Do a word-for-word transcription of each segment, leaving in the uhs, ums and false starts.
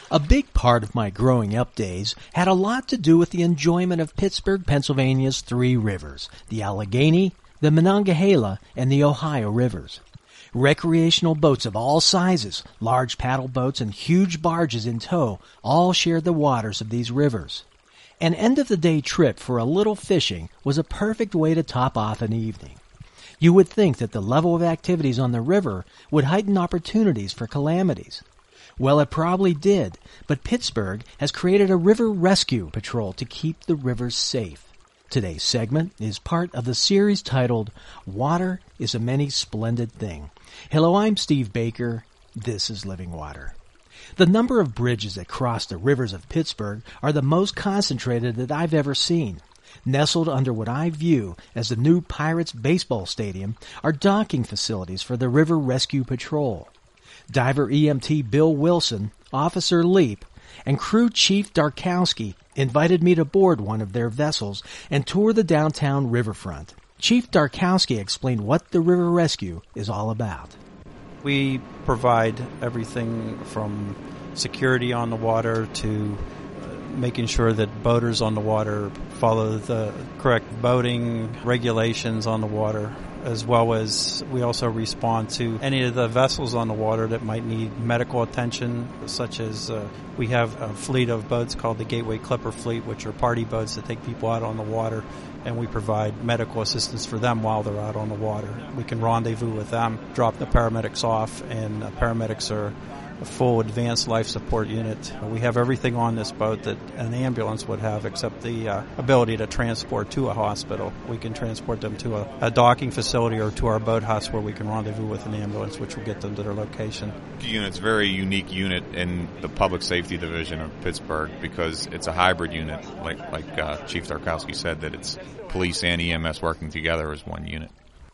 A big part of my growing up days had a lot to do with the enjoyment of Pittsburgh, Pennsylvania's three rivers, the Allegheny, the Monongahela, and the Ohio rivers. Recreational boats of all sizes, large paddle boats and huge barges in tow, all shared the waters of these rivers. An end-of-the-day trip for a little fishing was a perfect way to top off an evening. You would think that the level of activities on the river would heighten opportunities for calamities. Well, it probably did, but Pittsburgh has created a river rescue patrol to keep the rivers safe. Today's segment is part of the series titled Water is a Many Splendid Thing. Hello, I'm Steve Baker. This is Living Water. The number of bridges that cross the rivers of Pittsburgh are the most concentrated that I've ever seen. Nestled under what I view as the new Pirates baseball stadium are docking facilities for the River Rescue Patrol. Diver E M T Bill Wilson, Officer Leap, and Crew Chief Darkowski invited me to board one of their vessels and tour the downtown riverfront. Chief Darkowski explained what the River Rescue is all about. We provide everything from security on the water to making sure that boaters on the water follow the correct boating regulations on the water, as well as we also respond to any of the vessels on the water that might need medical attention, such as uh, we have a fleet of boats called the Gateway Clipper Fleet, which are party boats that take people out on the water, and we provide medical assistance for them while they're out on the water. We can rendezvous with them, drop the paramedics off, and uh, paramedics are a full advanced life support unit. We have everything on this boat that an ambulance would have except the uh, ability to transport to a hospital. We can transport them to a, a docking facility or to our boathouse where we can rendezvous with an ambulance, which will get them to their location. The unit's a very unique unit in the Public Safety Division of Pittsburgh because it's a hybrid unit, like, like uh, Chief Darkowski said, that it's police and E M S working together as one unit.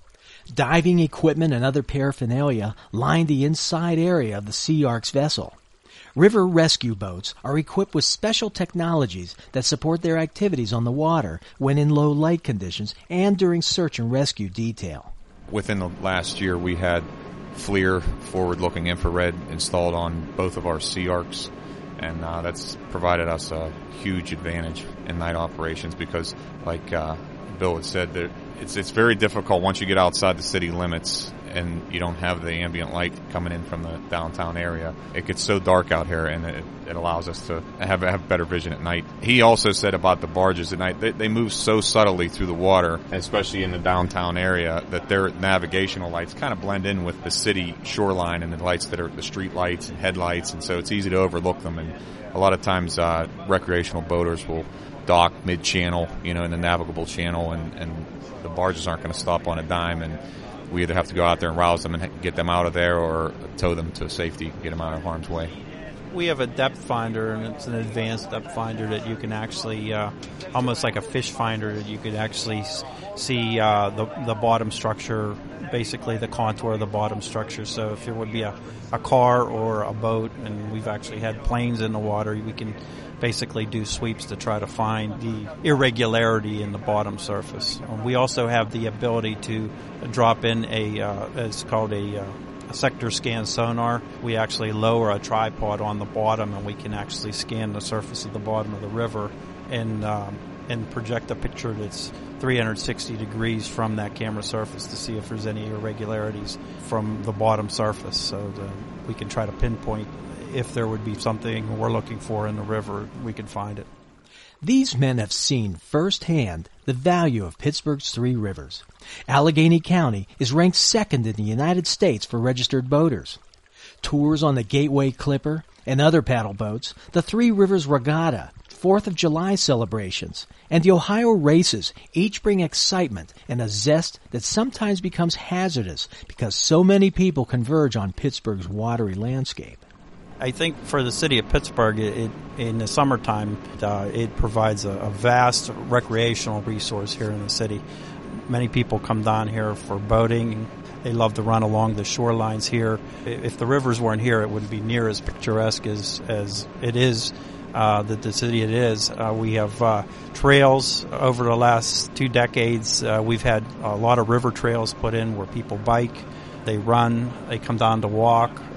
Diving equipment and other paraphernalia line the inside area of the Sea Arc's vessel. River rescue boats are equipped with special technologies that support their activities on the water when in low light conditions and during search and rescue detail. Within the last year, we had FLIR, forward-looking infrared, installed on both of our Sea Arcs, and uh, that's provided us a huge advantage in night operations because, like uh, Bill had said, that It's it's very difficult once you get outside the city limits and you don't have the ambient light coming in from the downtown area. It gets so dark out here, and it, it allows us to have have better vision at night. He also said about the barges at night, they, they move so subtly through the water, especially in the downtown area, that their navigational lights kind of blend in with the city shoreline and the lights that are the street lights and headlights, and so it's easy to overlook them. And a lot of times uh, recreational boaters will dock mid-channel, you know, in the navigable channel, and, and the barges aren't going to stop on a dime, and we either have to go out there and rouse them and get them out of there or tow them to safety, get them out of harm's way. We have a depth finder, and it's an advanced depth finder that you can actually, uh, almost like a fish finder, that you could actually see uh, the, the bottom structure, basically the contour of the bottom structure. So if there would be a, a car or a boat, and we've actually had planes in the water, we can basically do sweeps to try to find the irregularity in the bottom surface. Um, we also have the ability to drop in a, uh, it's called a, uh, a sector scan sonar. We actually lower a tripod on the bottom, and we can actually scan the surface of the bottom of the river and um, and project a picture that's three hundred sixty degrees from that camera surface to see if there's any irregularities from the bottom surface, so that we can try to pinpoint if there would be something we're looking for in the river, we can find it. These men have seen firsthand the value of Pittsburgh's three rivers. Allegheny County is ranked second in the United States for registered boaters. Tours on the Gateway Clipper and other paddle boats, the Three Rivers Regatta, Fourth of July celebrations, and the Ohio races each bring excitement and a zest that sometimes becomes hazardous because so many people converge on Pittsburgh's watery landscape. I think for the city of Pittsburgh, it, it in the summertime, uh, it provides a, a vast recreational resource here in the city. Many people come down here for boating. They love to run along the shorelines here. If the rivers weren't here, it wouldn't be near as picturesque as, as it is, uh, that the city it is. Uh, we have uh, trails over the last two decades. Uh, we've had a lot of river trails put in where people bike, they run, they come down to walk.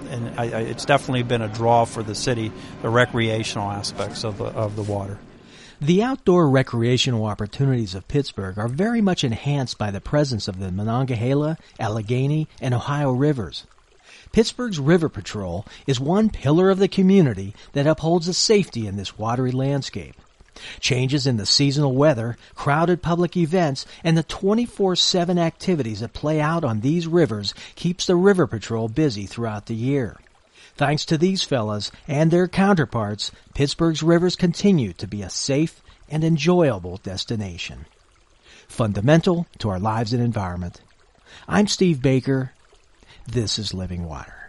and I, I, it's definitely been a draw for the city, the recreational aspects of the, of the water. The outdoor recreational opportunities of Pittsburgh are very much enhanced by the presence of the Monongahela, Allegheny, and Ohio rivers. Pittsburgh's River Patrol is one pillar of the community that upholds the safety in this watery landscape. Changes in the seasonal weather, crowded public events, and the twenty-four seven activities that play out on these rivers keeps the River Patrol busy throughout the year. Thanks to these fellas and their counterparts, Pittsburgh's rivers continue to be a safe and enjoyable destination. Fundamental to our lives and environment. I'm Steve Baker. This is Living Water.